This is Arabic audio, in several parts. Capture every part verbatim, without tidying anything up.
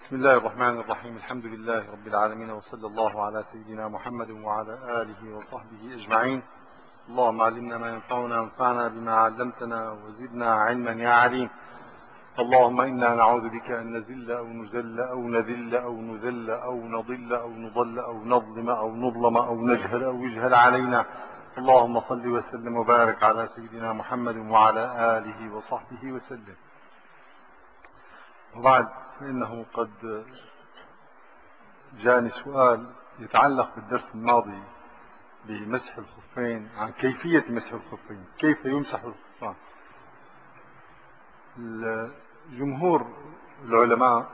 بسم الله الرحمن الرحيم. الحمد لله رب العالمين، وصلى الله على سيدنا محمد وعلى آله وصحبه أجمعين. اللهم علمنا ما ينفعنا وانفعنا بما علمتنا وزدنا علما يا عليم. اللهم إنا نعوذ بك أن نزل أو نزل أو نذل أو نذل أو نضل أو نضل أو نظلم أو نظلم أو نجهل أو يجهل علينا. اللهم صل وسلم وبارك على سيدنا محمد وعلى آله وصحبه وسلم. وبعد، فإنه قد جاني سؤال يتعلق بالدرس الماضي بمسح الخفين، عن كيفية مسح الخفين، كيف يمسح الخفان. جمهور العلماء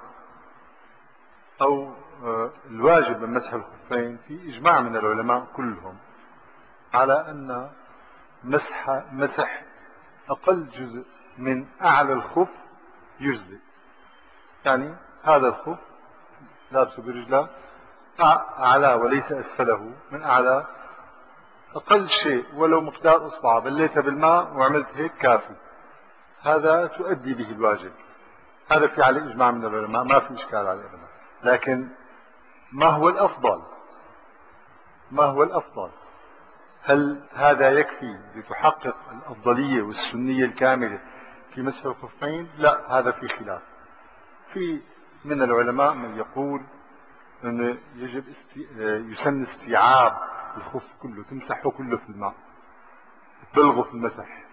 أو الواجب من مسح الخفين في إجماع من العلماء كلهم على أن مسح مسح أقل جزء من أعلى الخف يجزئ. يعني هذا الخف لابسه برجله أعلى وليس أسفله، من أعلى أقل شيء ولو مقدار أصبع بليتها بالماء وعملت هيك كافي، هذا تؤدي به الواجب. هذا في عليه إجماع من العلماء، ما في إشكال على العلماء. لكن ما هو الأفضل؟ ما هو الأفضل؟ هل هذا يكفي لتحقق الأفضلية والسنية الكاملة في مسح الخفين؟ لا، هذا في خلاف. في من العلماء من يقول أنه يجب استي... يسن استيعاب الخف كله، تمسحه كله في الماء، تبلغه في المسح.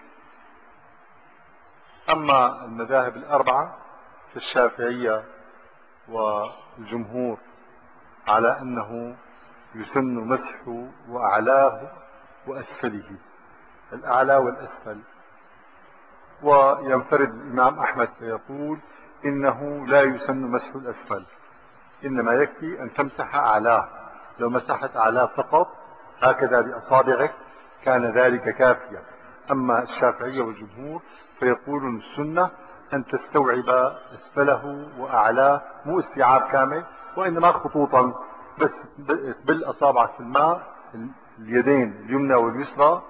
أما المذاهب الأربعة فالشافعية والجمهور على أنه يسن مسحه وأعلاه وأسفله، الأعلى والأسفل. وينفرد الإمام أحمد فيقول إنه لا يسن مسح الأسفل، إنما يكفي أن تمسح أعلاه. لو مسحت أعلاه فقط هكذا بأصابعك كان ذلك كافيا. أما الشافعية والجمهور فيقولون السنة أن تستوعب أسفله وأعلاه، مو استيعاب كامل، وإنما خطوطا بس، تبل أصابعك في الماء، اليدين اليمنى واليسرى،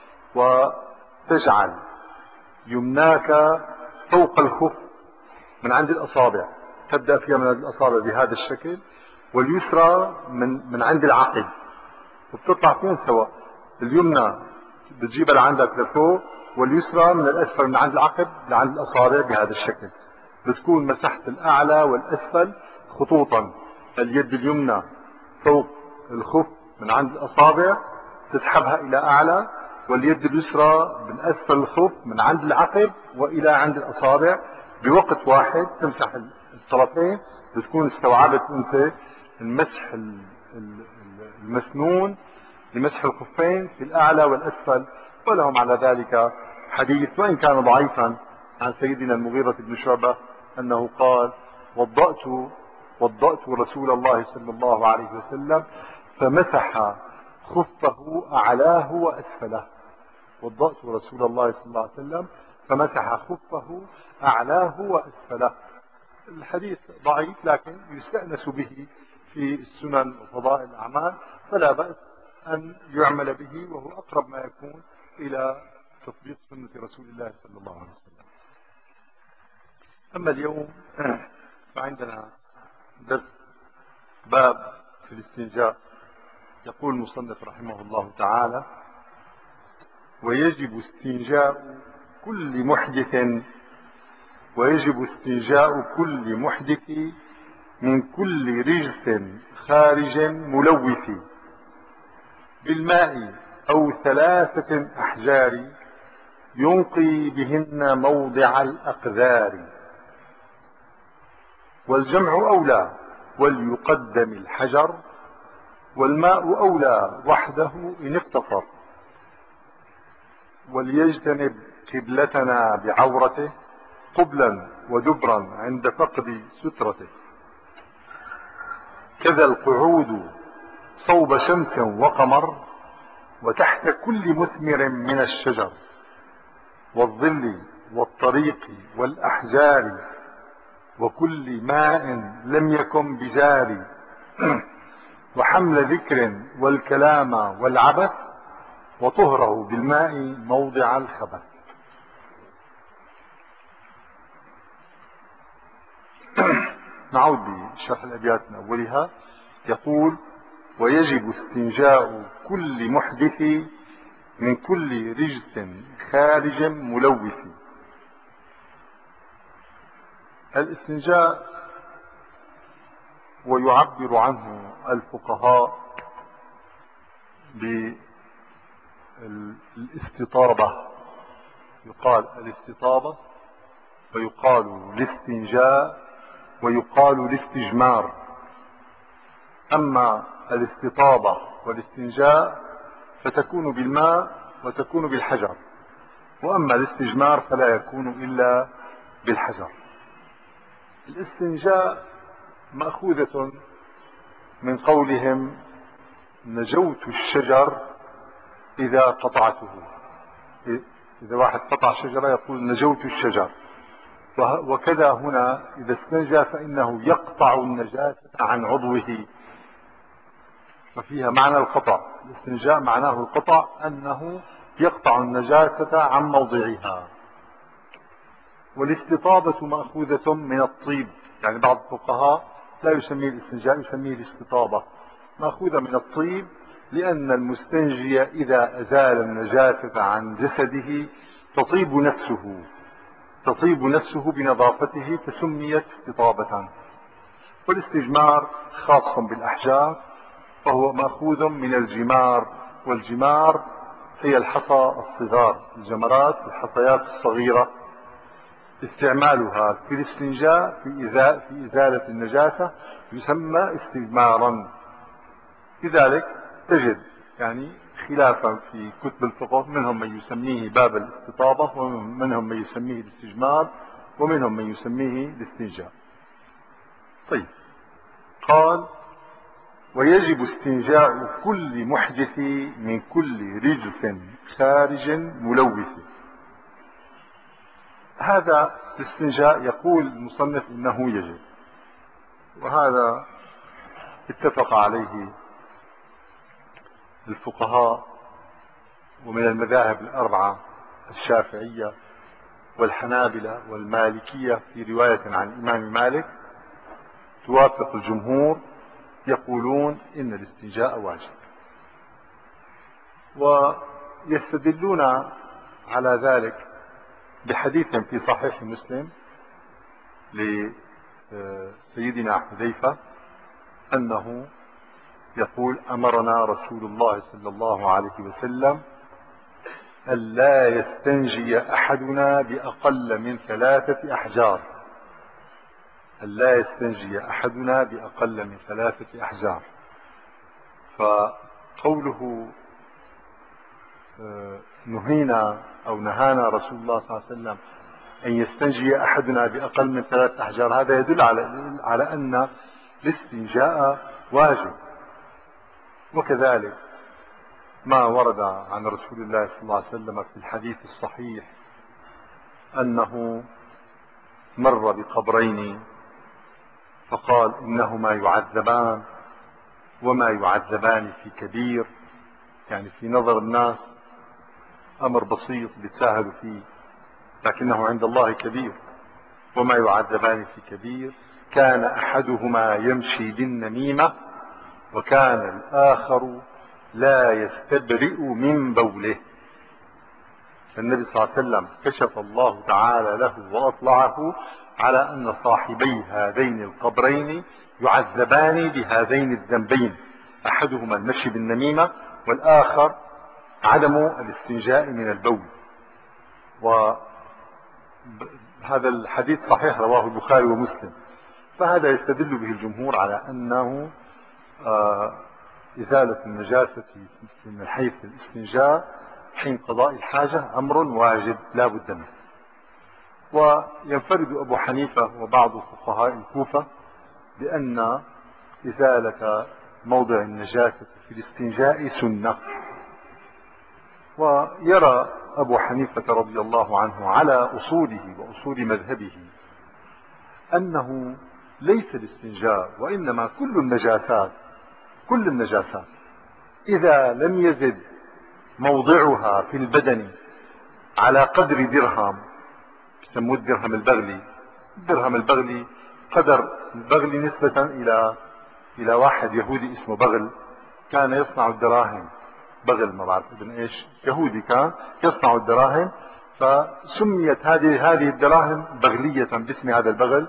وتجعل يمناك فوق الخف من عند الأصابع، تبدأ فيها من الأصابع بهذا الشكل، واليسرى من من عند العقل، وبتطلع فين سوا. اليمنى بتجيبها لعندك لفوق، واليسرى من الأسفل من عند العقب لعند الأصابع بهذا الشكل. بتكون مسحت الأعلى والأسفل خطوطا. اليد اليمنى فوق الخف من عند الأصابع تسحبها إلى أعلى، واليد اليسرى من أسفل الخف من عند العقب وإلى عند الأصابع بوقت واحد، تمسح الطرفين. بتكون استوعبت أنت المسح المسنون لمسح الخفين في الأعلى والأسفل. ولهم على ذلك حديث وإن كان ضعيفا عن سيدنا المغيرة بن شعبة أنه قال: وضأت وضأت رسول الله صلى الله عليه وسلم فمسح خفه أعلاه وأسفله. وضأت رسول الله صلى الله عليه وسلم فمسح خفه أعلاه وأسفله. الحديث ضعيف لكن يستأنس به في السنن وفضائل الأعمال، فلا بأس أن يعمل به، وهو أقرب ما يكون إلى تطبيق سنة رسول الله صلى الله عليه وسلم. أما اليوم فعندنا درس باب في الاستنجاء. يقول المصنف رحمه الله تعالى: ويجب استنجاء كل محدث ويجب استنجاء كل محدث من كل رجس خارج ملوث بالماء أو ثلاثة أحجار ينقي بهن موضع الأقذار، والجمع أولى وليقدم الحجر، والماء أولى وحده إن اقتصر، وليجتنب قبلتنا بعورته قبلا ودبرا عند فقد سترته، كذا القعود صوب شمس وقمر، وتحت كل مثمر من الشجر، والظل والطريق والأحجار، وكل ماء لم يكن بجاري، وحمل ذكر والكلام والعبث، وطهره بالماء موضع الخبث. نعود لشرح الأبيات من أولها. يقول: ويجب استنجاء كل محدث من كل رجس خارج ملوث. الاستنجاء ويعبر عنه الفقهاء بالاستطابة، يقال الاستطابة ويقال الاستنجاء ويقال الاستجمار. أما الاستطابة والاستنجاء فتكون بالماء وتكون بالحجر، وأما الاستجمار فلا يكون إلا بالحجر. الاستنجاء مأخوذة من قولهم: نجوت الشجر إذا قطعته. إذا واحد قطع شجرة يقول نجوت الشجر. وكذا هنا إذا استنجى فإنه يقطع النجاسة عن عضوه، ففيها معنى القطع. الاستنجاء معناه القطع، أنه يقطع النجاسة عن موضعها. والاستطابة مأخوذة من الطيب، يعني بعض الفقهاء لا يسميه الاستنجاء، يسميه الاستطابة، مأخوذة من الطيب، لأن المستنجي إذا أزال النجاسة عن جسده تطيب نفسه تطيب نفسه بنظافته، فسميت استطابة. والاستجمار خاص بالأحجار، فهو مأخوذ من الجمار، والجمار هي الحصى الصغار، الجمرات الحصيات الصغيرة. استعمالها في الاستنجاء في, في إزالة النجاسة يسمى استجمارا. لذلك تجد يعني خلافا في كتب الفقه، منهم من يسميه باب الاستطابة، ومنهم من يسميه الاستجمار، ومنهم من يسميه الاستنجاء. طيب، قال: ويجب استنجاء كل محدث من كل رجس خارج ملوث. هذا الاستنجاء يقول المصنف إنه يجب، وهذا اتفق عليه الفقهاء، ومن المذاهب الأربعة الشافعية والحنابلة والمالكية في رواية عن الإمام مالك توافق الجمهور، يقولون إن الاستنجاء واجب. ويستدلون على ذلك بحديث في صحيح مسلم لسيدنا حذيفة أنه يقول: أمرنا رسول الله صلى الله عليه وسلم ألا يستنجي أحدنا بأقل من ثلاثة أحجار ألا يستنجي أحدنا بأقل من ثلاثة أحجار. فقوله نهينا أو نهانا رسول الله صلى الله عليه وسلم أن يستنجي أحدنا بأقل من ثلاثة أحجار، هذا يدل على على أن الاستنجاء واجب. وكذلك ما ورد عن رسول الله صلى الله عليه وسلم في الحديث الصحيح أنه مر بقبرين فقال: إنهما يعذبان وما يعذبان في كبير، يعني في نظر الناس أمر بسيط بيتساهلوا فيه، لكنه عند الله كبير. وما يعذبان في كبير، كان أحدهما يمشي بالنميمة وكان الآخر لا يستبرئ من بوله. فالنبي صلى الله عليه وسلم كشف الله تعالى له وأطلعه على أن صاحبي هذين القبرين يعذبان بهذين الذنبين، أحدهما المشي بالنميمة، والآخر عدم الاستنجاء من البول. وهذا الحديث صحيح رواه البخاري ومسلم. فهذا يستدل به الجمهور على أنه إزالة النجاسة من حيث الاستنجاء حين قضاء الحاجة أمر واجب لا بد منه. وينفرد أبو حنيفة وبعض فقهاء الكوفة بأن إزالة موضع النجاسة في الاستنجاء سنة. ويرى أبو حنيفة رضي الله عنه على أصوله وأصول مذهبه أنه ليس الاستنجاء، وإنما كل النجاسات كل النجاسات إذا لم يزد موضعها في البدن على قدر درهم، يسموه الدرهم البغلي. الدرهم البغلي قدر البغل نسبة إلى إلى واحد يهودي اسمه بغل، كان يصنع الدراهم. بغل ما بعرف ابن ايش، يهودي كان يصنع الدراهم، فسميت هذه هذه الدراهم بغلية باسم هذا البغل.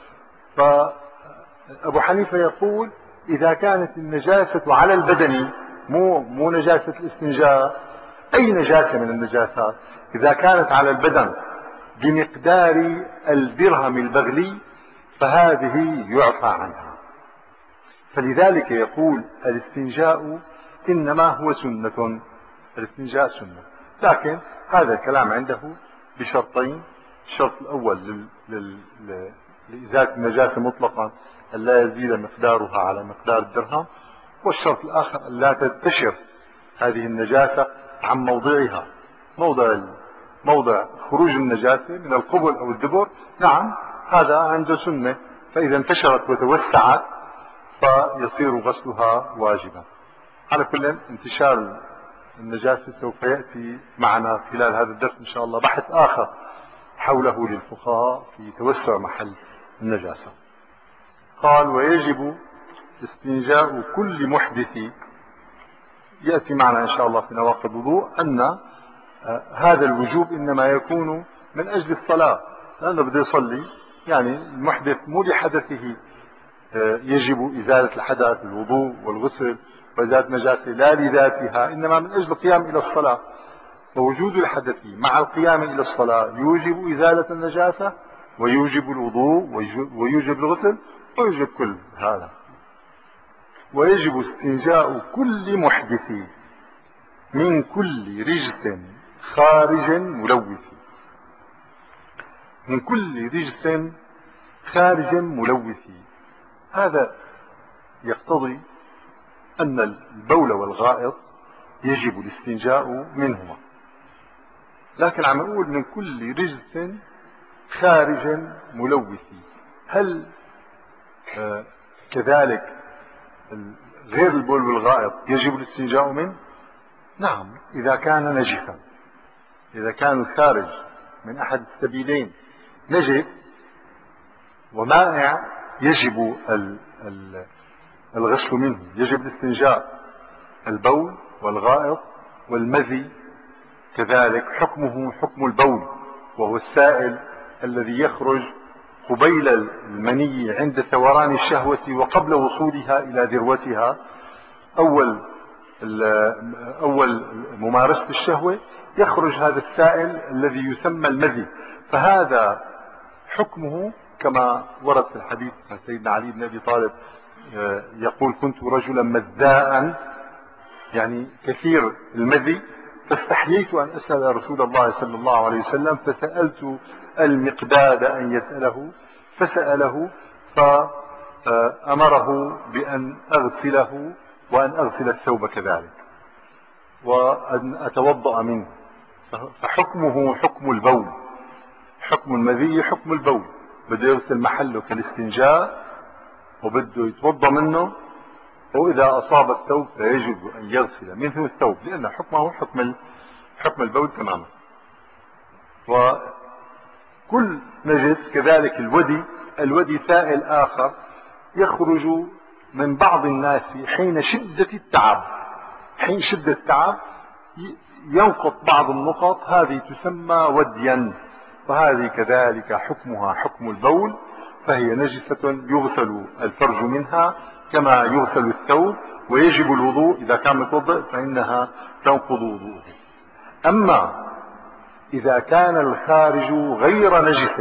فأبو حنيفة يقول إذا كانت النجاسة على البدن، مو مو نجاسة الاستنجاء، أي نجاسة من النجاسات إذا كانت على البدن بمقدار الدرهم البغلي فهذه يعفى عنها. فلذلك يقول الاستنجاء إنما هو سنة، الاستنجاء سنة. لكن هذا الكلام عنده بشرطين: الشرط الأول لل... لل... لإزالة النجاسة مطلقا أن لا يزيد مقدارها على مقدار الدرهم، والشرط الآخر أن لا تنتشر هذه النجاسة عن موضعها. موضع موضع خروج النجاسة من القبل أو الدبر، نعم هذا عنده سنة، فإذا انتشرت وتوسعت فيصير غسلها واجبا. على كل انتشار النجاسة سوف يأتي معنا خلال هذا الدرس إن شاء الله بحث آخر حوله للفقهاء في توسع محل النجاسة. قال: ويجب استنجاء كل محدث. يأتي معنا إن شاء الله في نواقض الوضوء أن هذا الوجوب إنما يكون من أجل الصلاة، لأنه بده يصلي، يعني المحدث مو لحدثه يجب إزالة الحدث، الوضوء والغسل وإزالة النجاسة، لا لذاتها، إنما من أجل القيام إلى الصلاة. فوجود الحدث مع القيام إلى الصلاة يوجب إزالة النجاسة ويوجب الوضوء ويوجب الغسل ويوجب كل هذا. ويجب استنجاء كل محدث من كل رجس خارج ملوث. من كل رجس خارج ملوث، هذا يقتضي أن البول والغائط يجب الاستنجاء منهما، لكن عم نقول من كل رجس خارج ملوث. هل آه كذلك غير البول والغائط يجب الاستنجاء منه؟ نعم، إذا كان نجسا، إذا كان الخارج من أحد السبيلين نجس ومائع يجب الغسل منه، يجب الاستنجاء. البول والغائط والمذي كذلك حكمه حكم البول، وهو السائل الذي يخرج قبيل المني عند ثوران الشهوة وقبل وصولها إلى ذروتها. أول أول ممارسة الشهوة يخرج هذا السائل الذي يسمى المذي، فهذا حكمه كما ورد في الحديث عن سيدنا علي بن أبي طالب يقول: كنت رجلا مذاء، يعني كثير المذي، فاستحييت أن أسأل رسول الله صلى الله عليه وسلم، فسألت المقداد أن يسأله، فسأله فأمره بأن أغسله وأن أغسل الثوب كذلك وأن أتوضأ منه. فحكمه حكم البول، حكم المذي حكم البول، بده يغسل محله كالاستنجاء وبده يتوضأ منه، وإذا أصاب الثوب فيجب أن يغسل منه الثوب، لأن حكمه حكم حكم البول تماما. وكل نجس كذلك الودي، الودي سائل آخر يخرج من بعض الناس حين شدة التعب، حين شدة التعب ينقط بعض النقط، هذه تسمى وديا، فهذه كذلك حكمها حكم البول، فهي نجسة يغسل الفرج منها كما يغسل الثوب، ويجب الوضوء إذا كان متوضئ فإنها تنقض وضوءه. أما إذا كان الخارج غير نجس،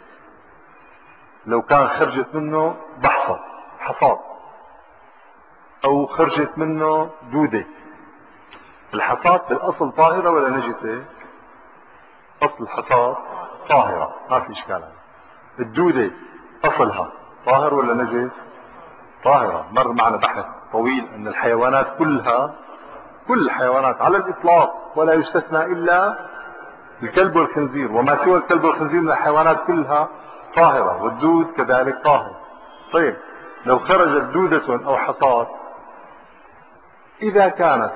لو كان خرجت منه بحصة حصاد أو خرجت منه دودة، الحصاد بالأصل طاهرة ولا نجسة؟ أصل الحصاد طاهرة، ما في إشكال. الدودة أصلها طاهر ولا نجس؟ طاهرة. مر معنا بحث طويل أن الحيوانات كلها، كل الحيوانات على الإطلاق ولا يستثنى إلا الكلب والخنزير، وما سوى الكلب والخنزير من الحيوانات كلها طاهرة، والدود كذلك طاهر. طيب لو خرجت دودة أو حصاد، إذا كانت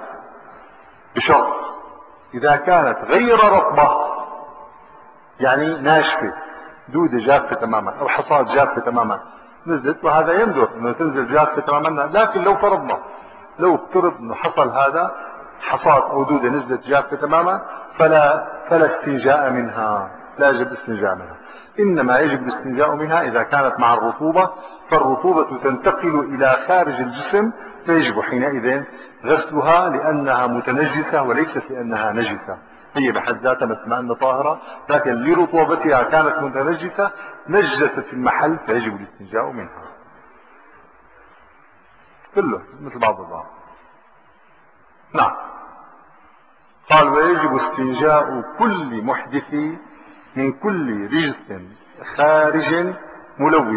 بشرط، إذا كانت غير رطبة يعني ناشفة دودة جافة تماما أو حصاد جافة تماما نزلت، وهذا يندر أنه تنزل جافة تماما، لكن لو فرضنا لو افترض أنه حصل هذا حصاد أو دودة نزلت جافة تماما فلا فلا استنجاء منها، لا يجب الاستنجاء منها، إنما يجب الاستنجاء منها إذا كانت مع الرطوبة، فالرطوبة تنتقل إلى خارج الجسم فيجب حينئذ غسلها لأنها متنجسة وليست لأنها نجسة. هي بحد ذاتها مثل ما أن طاهرة، لكن لرطوبتها كانت متنجسة نجست المحل فيجب الاستنجاء منها. كله مثل بعض البعض. نعم. قال ويجب استنجاء كل محدث من كل رجس خارج ملوث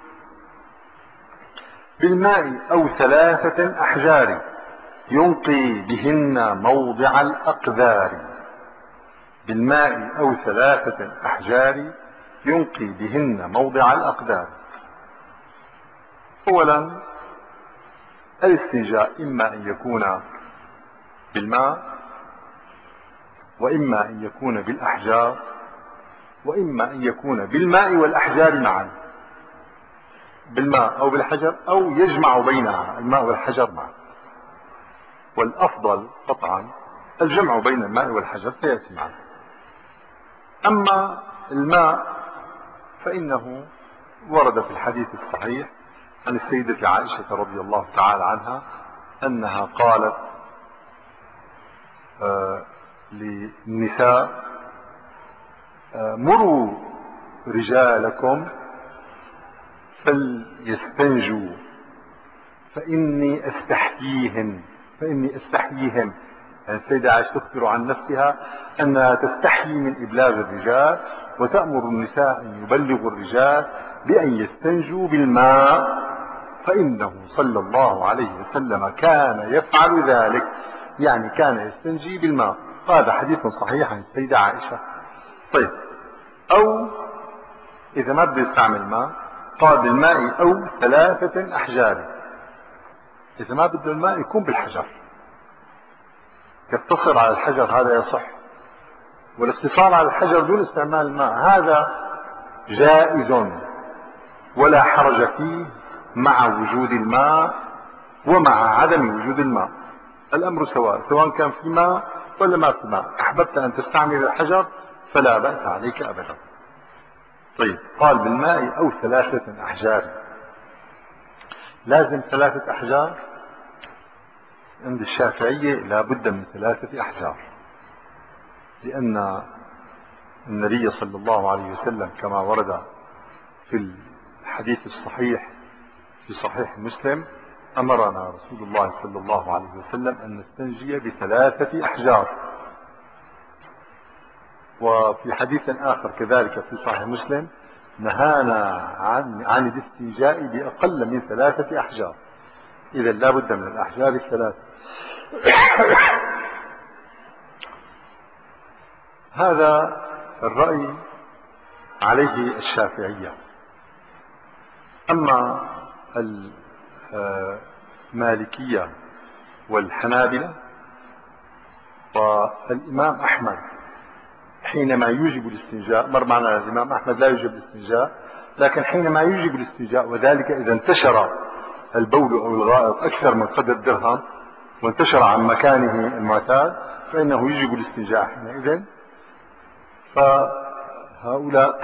بالماء أو ثلاثة أحجار ينقي بهن موضع الأقذار. بالماء أو ثلاثة أحجار ينقي بهن موضع الأقذار. أولا الاستنجاء إما أن يكون بالماء، وإما أن يكون بالأحجار، وإما أن يكون بالماء والأحجار معا، بالماء أو بالحجر، أو يجمع بينها الماء والحجر معا. والأفضل قطعا الجمع بين الماء والحجر فيأتي معا. أما الماء فإنه ورد في الحديث الصحيح عن السيدة عائشة رضي الله تعالى عنها أنها قالت آه للنساء آه مروا رجالكم فليستنجوا فإني أستحييهم فإني أستحييهم يعني السيدة عائشة تخبر عن نفسها أنها تستحيي من إبلاغ الرجال، وتأمر النساء أن يبلغوا الرجال بأن يستنجوا بالماء، فإنه صلى الله عليه وسلم كان يفعل ذلك، يعني كان يستنجي بالماء. هذا حديث صحيح عن السيدة عائشة. طيب، أو إذا ما بده يستعمل ماء قال بالماء أو ثلاثة أحجار. إذا ما بده الماء يكون بالحجر، يقتصر على الحجر، هذا يصح. والاقتصار على الحجر دون استعمال الماء هذا جائز ولا حرج فيه مع وجود الماء ومع عدم وجود الماء، الأمر سواء، سواء كان في ماء ولا ما في ماء. أحببت أن تستعمل الحجر فلا بأس عليك أبدا. طيب، قال بالماء أو ثلاثة أحجار. لازم ثلاثة أحجار؟ عند الشافعية لا بد من ثلاثة أحجار، لأن النبي صلى الله عليه وسلم كما ورد في الحديث الصحيح في صحيح مسلم أمرنا رسول الله صلى الله عليه وسلم أن نستنجي بثلاثة أحجار. وفي حديث آخر كذلك في صحيح مسلم نهانا عن عن الاستنجاء بأقل من ثلاثة أحجار. إذا لا بد من الأحجار الثلاثة. هذا الرأي عليه الشافعية. أما المالكية والحنابلة والإمام أحمد حينما يوجب الاستنجاء، مر معنا الإمام أحمد لا يوجب الاستنجاء، لكن حينما يوجب الاستنجاء وذلك إذا انتشر البول أو الغائط أكثر من قدر درهم وانتشر عن مكانه المعتاد فإنه يجب الاستنجاء حينئذ. فهؤلاء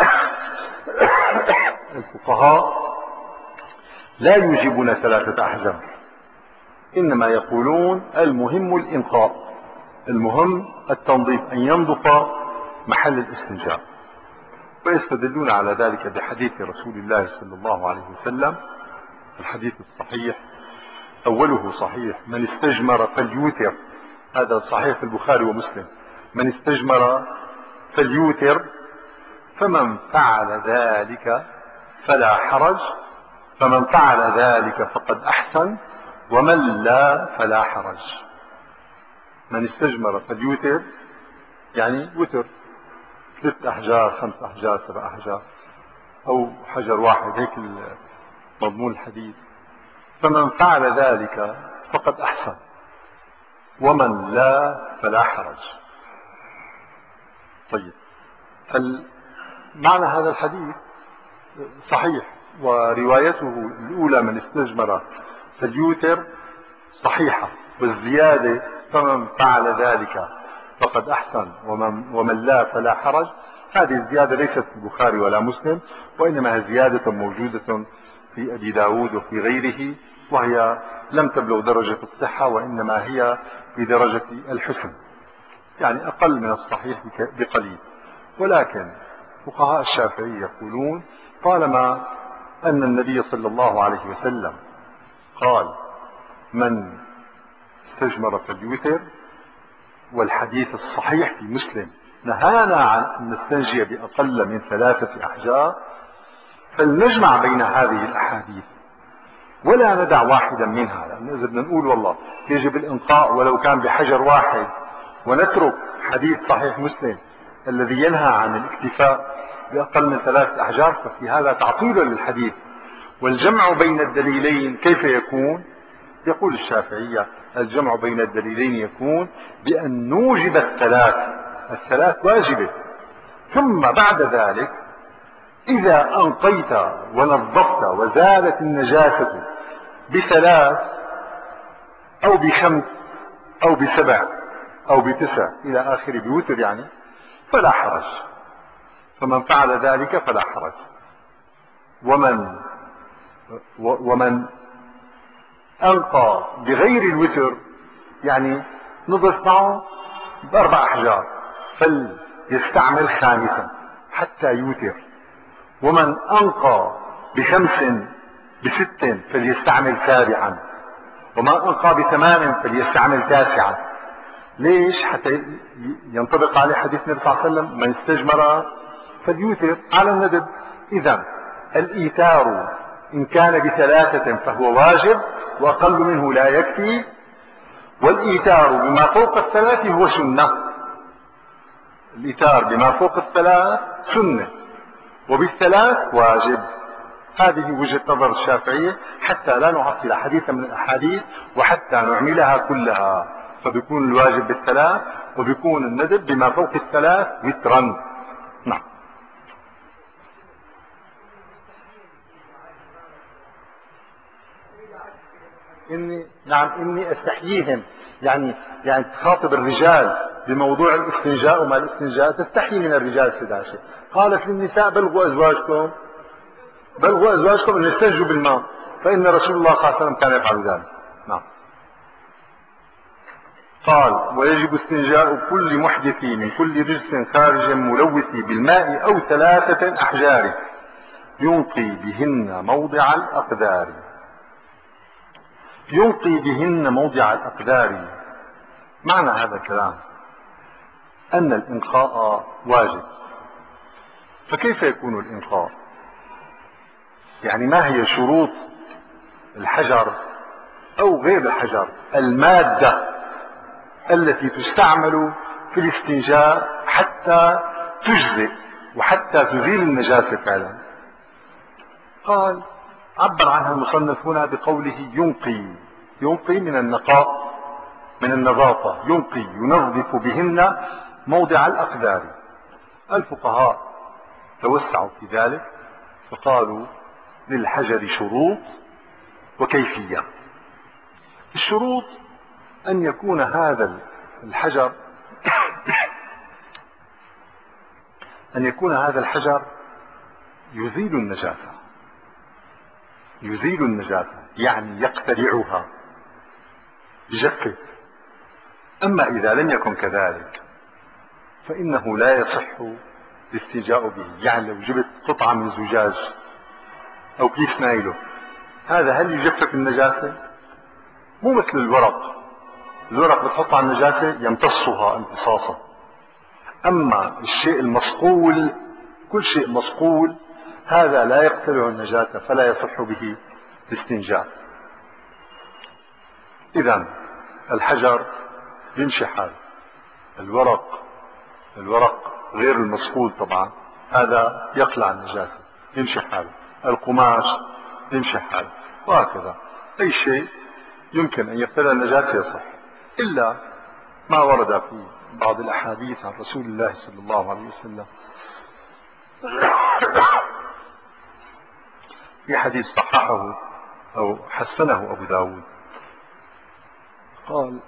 الفقهاء لا يوجبون ثلاثة أحجار، إنما يقولون المهم الإنقاء، المهم التنظيف، أن ينظف محل الاستنجاء. ويستدلون على ذلك بحديث رسول الله صلى الله عليه وسلم، الحديث الصحيح أوله صحيح: من استجمر فليوتر. هذا صحيح في البخاري ومسلم: من استجمر فليوتر، فمن فعل ذلك فلا حرج، فمن فعل ذلك فقد أحسن، ومن لا فلا حرج. من استجمر فليوتر يعني وتر، ثلاث أحجار، خمس أحجار، سبع أحجار، أو حجر واحد، هيك مضمون الحديث. فمن فعل ذلك فقد أحسن، ومن لا فلا حرج. طيب، معنى هذا الحديث صحيح، وروايته الأولى من استجمر فليوتر صحيحة، والزيادة فمن فعل ذلك فقد أحسن ومن, ومن لا فلا حرج، هذه الزيادة ليست في البخاري ولا مسلم، وإنما هي زيادة موجودة في أبي داود وفي غيره، وهي لم تبلغ درجة الصحة، وإنما هي في درجة الحسن، يعني أقل من الصحيح بقليل. ولكن فقهاء الشافعي يقولون طالما أن النبي صلى الله عليه وسلم قال من استجمر فليوتر، والحديث الصحيح في مسلم نهانا عن أن نستنجي بأقل من ثلاثة أحجار، فلنجمع بين هذه الأحاديث ولا ندع واحدا منها، لأن إذا بدنا نقول والله يجب الإنقاء ولو كان بحجر واحد ونترك حديث صحيح مسلم الذي ينهى عن الاكتفاء بأقل من ثلاثة أحجار، ففي هذا تعطيل للحديث. والجمع بين الدليلين كيف يكون؟ يقول الشافعية الجمع بين الدليلين يكون بأن نوجب الثلاث، الثلاث واجبة، ثم بعد ذلك إذا أنقيت ونظفت وزالت النجاسة بثلاث أو بخمس أو بسبع أو بتسع إلى آخر بوتر يعني، فلا حرج، فمن فعل ذلك فلا حرج. ومن ومن أنقى بغير الوتر يعني نضف معه بأربع أحجار فليستعمل خامسا حتى يوتر، ومن أنقى بخمس بست فليستعمل سابعا، ومن أنقى بثمان فليستعمل تاسعا. ليش؟ حتى ينطبق عليه حديث النبي صلى الله عليه وسلم من استجمر فليوتر على الندب. إذن الإيتار إن كان بثلاثة فهو واجب وأقل منه لا يكفي، والإيتار بما فوق الثلاث هو سنة. الإيتار بما فوق الثلاث سنة، وبالثلاث واجب. هذه وجهة نظر الشافعية حتى لا نعطل حديثا من الأحاديث وحتى نعملها كلها، فبيكون الواجب بالثلاث وبيكون الندب بما فوق الثلاث وترا. نعم. إني نعم إني أستحييهم، يعني يعني تخاطب الرجال بموضوع الاستنجاء وما الاستنجاء، تستحي من الرجال سداشة. قالت للنساء بلغوا أزواجكم بلغوا أزواجكم أن يستنجوا بالماء، فإن رسول الله صلى الله عليه وسلم كان يفعل ذلك. نعم. قال ويجب استنجاء كل محدث من كل رجس خارج ملوث بالماء أو ثلاثة أحجار ينقي بهن موضع الأقدار. ينقي بهن موضع الأقدار، معنى هذا الكلام أن الإنقاء واجب. فكيف يكون الإنقاء؟ يعني ما هي شروط الحجر أو غير الحجر، المادة التي تستعمل في الاستنجاء حتى تجزئ وحتى تزيل النجاسة فعلا؟ قال عبر عنها المصنف هنا بقوله ينقي. ينقي من النقاء، من النظافة، ينقي ينظف بهن موضع الأقدار. الفقهاء توسعوا في ذلك فقالوا للحجر شروط وكيفية. الشروط أن يكون هذا الحجر أن يكون هذا الحجر يزيل النجاسة، يزيل النجاسة يعني يقتلعها بجفه. أما إذا لم يكن كذلك فإنه لا يصح الاستنجاء به. يعني لو جبت قطعة من زجاج أو كيس نايلو، هذا هل يجفف النجاسة؟ مو مثل الورق. الورق بتحط على النجاسة يمتصها امتصاصا، أما الشيء المصقول كل شيء مصقول هذا لا يقتلع النجاسة فلا يصح به الاستنجاء. إذن الحجر يمشي حال، الورق الورق غير المصقول طبعا هذا يقلع النجاسة يمشي حال، القماش يمشي حال، وهكذا أي شيء يمكن أن يقتلع النجاسة يصح، إلا ما ورد في بعض الأحاديث عن رسول الله صلى الله عليه وسلم في حديث صححه أو حسنه أبو داود قال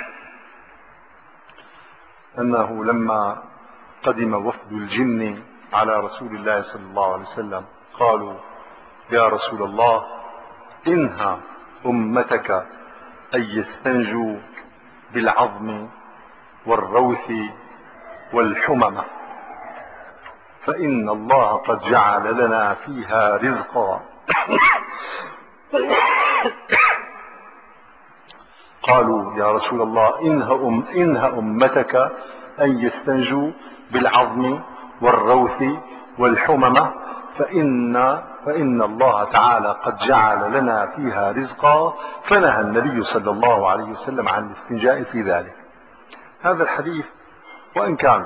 أنه لما قدم وفد الجن على رسول الله صلى الله عليه وسلم قالوا يا رسول الله انهى أمتك أن يستنجوا بالعظم والروث والحممة فإن الله قد جعل لنا فيها رزقا. قالوا يا رسول الله انهى, أم إنهى أمتك أن يستنجوا بالعظم والروث والحممة فإن, فإن الله تعالى قد جعل لنا فيها رزقا. فنهى النبي صلى الله عليه وسلم عن الاستنجاء في ذلك. هذا الحديث وإن كان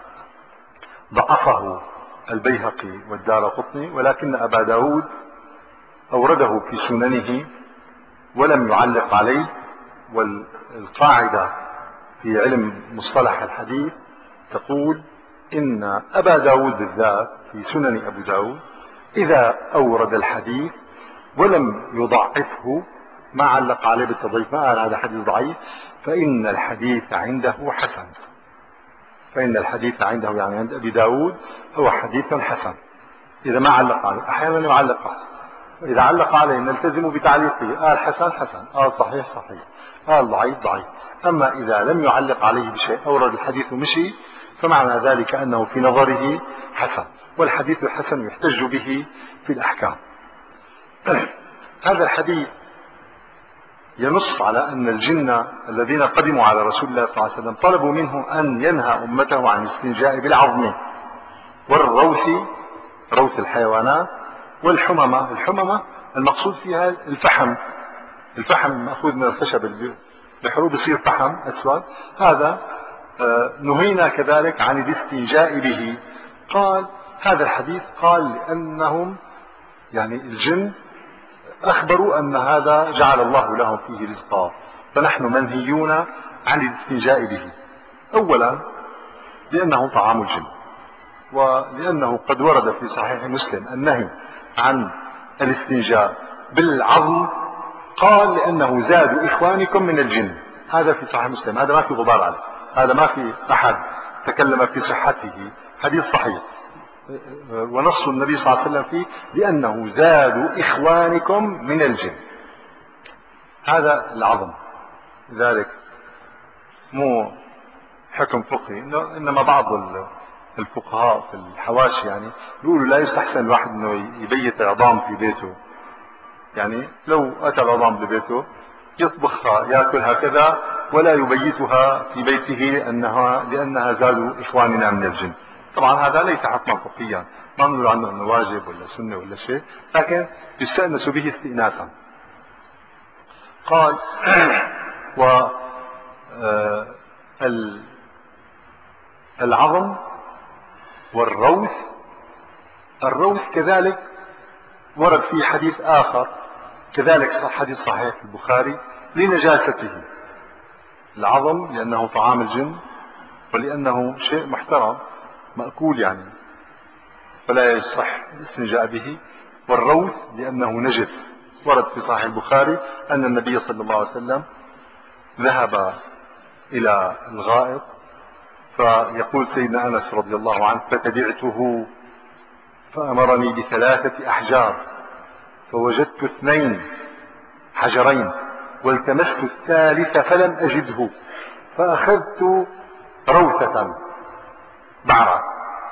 ضعفه البيهقي والدارقطني ولكن أبا داود أورده في سننه ولم يعلق عليه. والقاعدة في علم مصطلح الحديث تقول إن أبا داود بالذات في سنن أبو داود إذا أورد الحديث ولم يضعفه ما علق عليه بالتضعيف ما قال هذا حديث ضعيف فإن الحديث عنده حسن. فإن الحديث عنده يعني عند أبي داود هو حديث حسن إذا ما علق عليه. أحيانا يعلق عليه إذا علق عليه نلتزم بتعليقه قال حسن حسن قال صحيح صحيح قال ضعيف ضعيف. أما إذا لم يعلق عليه بشيء أورد الحديث مشي فمعنى ذلك أنه في نظره حسن. والحديث الحسن يحتج به في الأحكام. هذا الحديث ينص على أن الجن الذين قدموا على رسول الله صلى الله عليه وسلم طلبوا منه أن ينهى أمته عن الاستنجاء بالعظم والروث روث الحيوانات والحممة. الحممة المقصود فيها الفحم. الفحم مأخوذ من الخشب بحروب يصير فحم أسود. هذا نهينا كذلك عن الاستنجاء به. قال هذا الحديث قال لأنهم يعني الجن أخبروا أن هذا جعل الله لهم فيه رزقا فنحن منهيون عن الاستنجاء به. أولا لأنه طعام الجن ولأنه قد ورد في صحيح مسلم النهي عن الاستنجاء بالعظم قال لأنه زاد إخوانكم من الجن. هذا في صحيح مسلم هذا ما في غبار عليه هذا ما في أحد تكلم في صحته حديث صحيح ونص النبي صلى الله عليه وسلم فيه لأنه زاد إخوانكم من الجن. هذا العظم. لذلك مو حكم فقهي إنما بعض الفقهاء في الحواشي يعني يقولوا لا يستحسن الواحد انه يبيت عظام في بيته. يعني لو اتى العظام لبيته يطبخها ياكل هكذا ولا يبيتها في بيته انها لانها زاد اخواننا من الجن. طبعا هذا ليس حكما فقهيا ما نقول عنه انه واجب ولا سنه ولا شيء لكن يستأنس به استئناسا. قال و العظم والروث. الروث كذلك ورد فيه حديث آخر كذلك حديث صحيح في البخاري لنجاسته. العظم لأنه طعام الجن ولأنه شيء محترم مأكول يعني فلا يصح الاستنجاء به. والروث لأنه نجس ورد في صحيح البخاري أن النبي صلى الله عليه وسلم ذهب إلى الغائط فيقول سيدنا أنس رضي الله عنه فتبعته فأمرني بثلاثة أحجار فوجدت اثنين حجرين والتمست الثالث فلم أجده فأخذت روثة بعرة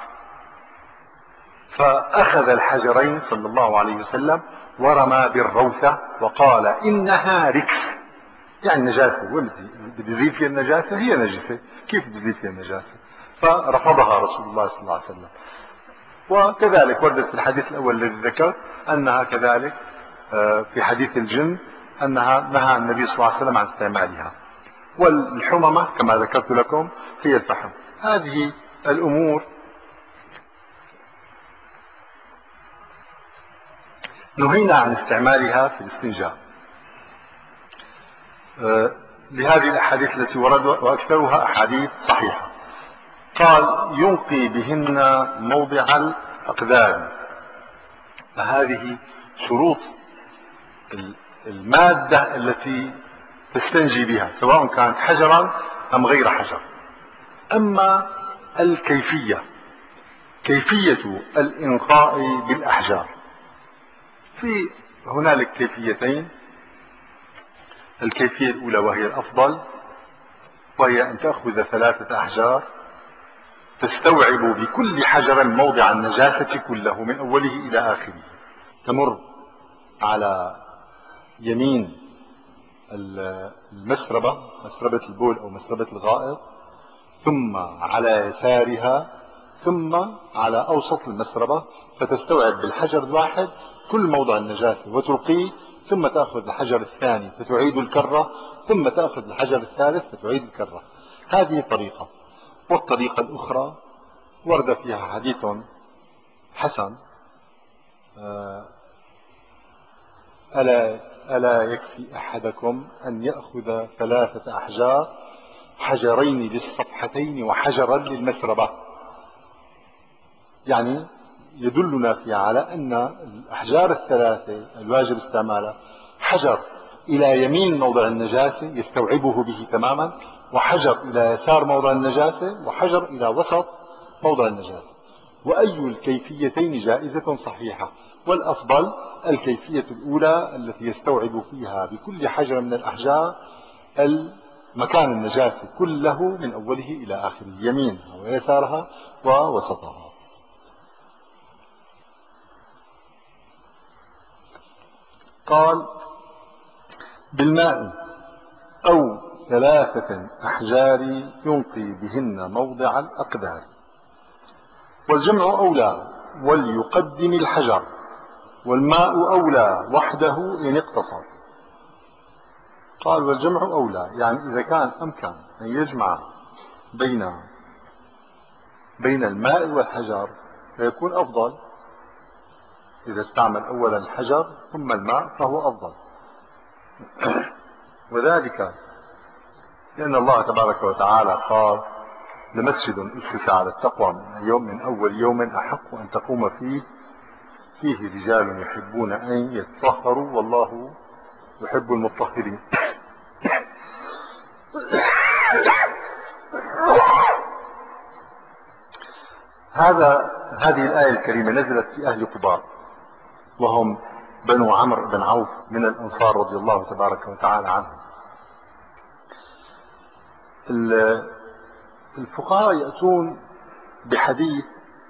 فأخذ الحجرين صلى الله عليه وسلم ورمى بالروثة وقال إنها ركس يعني نجاسة. وين بدي يزيل فيها النجاسة؟ هي نجسة كيف بدي يزيل فيها النجاسة؟ فرفضها رسول الله صلى الله عليه وسلم. وكذلك وردت في الحديث الأول الذي ذكر أنها كذلك في حديث الجن أنها نهى النبي صلى الله عليه وسلم عن استعمالها. والحممة كما ذكرت لكم هي الفحم. هذه الأمور نهينا عن استعمالها في الاستنجاء لهذه الأحاديث التي وردت وأكثرها أحاديث صحيحة. قال ينقي بهن موضع الأقدار، فهذه شروط المادة التي تستنجي بها سواء كانت حجرا أم غير حجر. أما الكيفية، كيفية الإنقاء بالأحجار، في هنالك كيفيتين. الكيفية الأولى وهي الأفضل، وهي أن تأخذ ثلاثة أحجار تستوعب بكل حجر موضع النجاسة كله من أوله إلى آخره، تمر على يمين المسربة، مسربة البول أو مسربة الغائط، ثم على يسارها، ثم على أوسط المسربة، فتستوعب بالحجر الواحد كل موضع النجاسة وتلقيه، ثم تأخذ الحجر الثاني فتعيد الكرة، ثم تأخذ الحجر الثالث فتعيد الكرة. هذه طريقة. والطريقة الأخرى ورد فيها حديث حسن: ألا, ألا يكفي أحدكم أن يأخذ ثلاثة أحجار، حجرين للصفحتين وحجرا للمسربة. يعني يدلنا فيها على أن الأحجار الثلاثة الواجب استعمالها حجر إلى يمين موضع النجاسة يستوعبه به تماما، وحجر إلى يسار موضع النجاسة، وحجر إلى وسط موضع النجاسة. وأي الكيفيتين جائزة صحيحة، والأفضل الكيفية الأولى التي يستوعب فيها بكل حجر من الأحجار المكان النجاسة كله من أوله إلى آخره، يمينها ويسارها ووسطها. قال: بالماء أو ثلاثة أحجار ينقي بهن موضع الأقدار، والجمع أولى وليقدم الحجر، والماء أولى وحده إن اقتصر. قال: والجمع أولى، يعني إذا كان أمكن أن يجمع بين بين الماء والحجر فيكون أفضل. إذا استعمل أولا الحجر ثم الماء فهو أفضل، وذلك لأن الله تبارك وتعالى قال: لمسجد أسس على التقوى من يوم من أول يوم أحق أن تقوم فيه فيه رجال يحبون أن يتطهروا والله يحب المطهرين. هذا هذه الآية الكريمة نزلت في أهل قباء، وهم بنو عمرو بن عوف من الأنصار رضي الله تبارك وتعالى عنهم. الفقهاء يأتون بحديث